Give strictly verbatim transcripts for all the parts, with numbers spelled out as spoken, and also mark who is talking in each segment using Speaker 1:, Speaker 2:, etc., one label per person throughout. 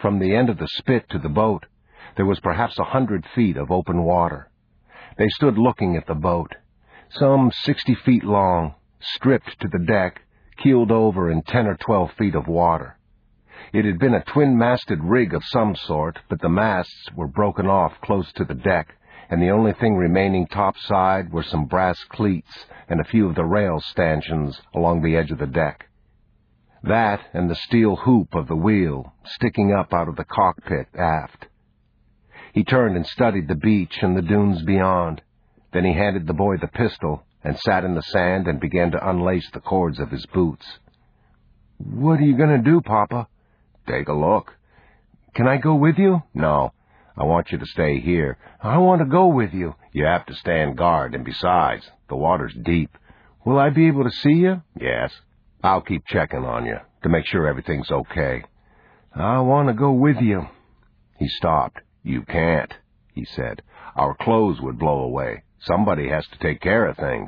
Speaker 1: From the end of the spit to the boat, there was perhaps a hundred feet of open water. They stood looking at the boat, some sixty feet long, stripped to the deck, keeled over in ten or twelve feet of water. It had been a twin-masted rig of some sort, but the masts were broken off close to the deck, and the only thing remaining topside were some brass cleats and a few of the rail stanchions along the edge of the deck. That and the steel hoop of the wheel sticking up out of the cockpit aft. He turned and studied the beach and the dunes beyond. Then he handed the boy the pistol and sat in the sand and began to unlace the cords of his boots. "What are you going to do, Papa?" "Take a look." "Can I go with you?"
Speaker 2: "No. I want you to stay here."
Speaker 1: "I want to go with you."
Speaker 2: "You have to stand guard, and besides, the water's deep."
Speaker 1: "Will I be able to see you?"
Speaker 2: "Yes. I'll keep checking on you to make sure everything's okay."
Speaker 1: "I want to go with you."
Speaker 2: He stopped. "You can't," he said. "Our clothes would blow away. Somebody has to take care of things."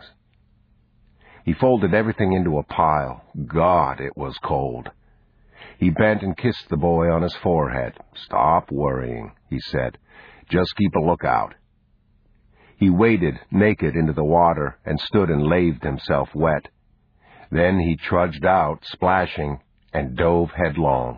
Speaker 1: He folded everything into a pile. God, it was cold. He bent and kissed the boy on his forehead.
Speaker 2: "Stop worrying," he said. "Just keep a lookout."
Speaker 1: He waded naked into the water and stood and laved himself wet. Then he trudged out, splashing, and dove headlong.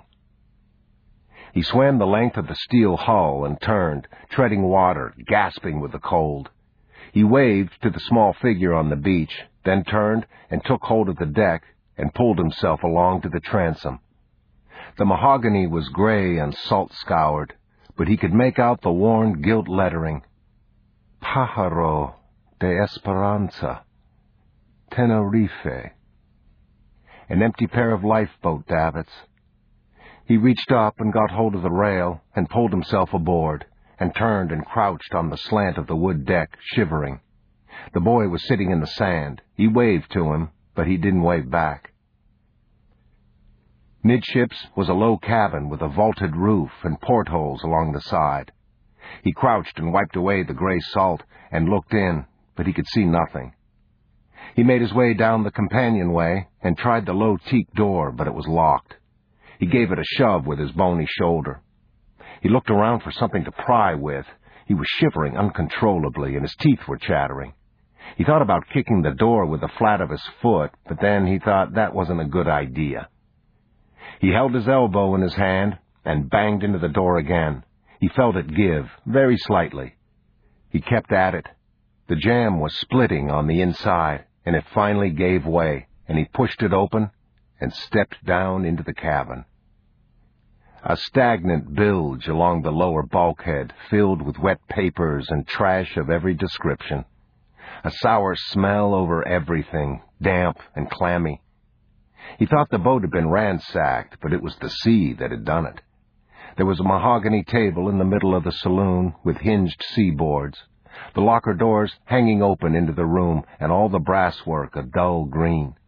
Speaker 1: He swam the length of the steel hull and turned, treading water, gasping with the cold. He waved to the small figure on the beach, then turned and took hold of the deck and pulled himself along to the transom. The mahogany was gray and salt-scoured, but he could make out the worn gilt lettering. Pájaro de Esperanza, Tenerife. An empty pair of lifeboat davits. He reached up and got hold of the rail and pulled himself aboard, and turned and crouched on the slant of the wood deck, shivering. The boy was sitting in the sand. He waved to him, but he didn't wave back. Midships was a low cabin with a vaulted roof and portholes along the side. He crouched and wiped away the gray salt and looked in, but he could see nothing. He made his way down the companionway and tried the low teak door, but it was locked. He gave it a shove with his bony shoulder. He looked around for something to pry with. He was shivering uncontrollably, and his teeth were chattering. He thought about kicking the door with the flat of his foot, but then he thought that wasn't a good idea. He held his elbow in his hand and banged into the door again. He felt it give, very slightly. He kept at it. The jamb was splitting on the inside, and it finally gave way, and he pushed it open and stepped down into the cabin. A stagnant bilge along the lower bulkhead, filled with wet papers and trash of every description. A sour smell over everything, damp and clammy. He thought the boat had been ransacked, but it was the sea that had done it. There was a mahogany table in the middle of the saloon with hinged seaboards, the locker doors hanging open into the room, and all the brasswork a dull green.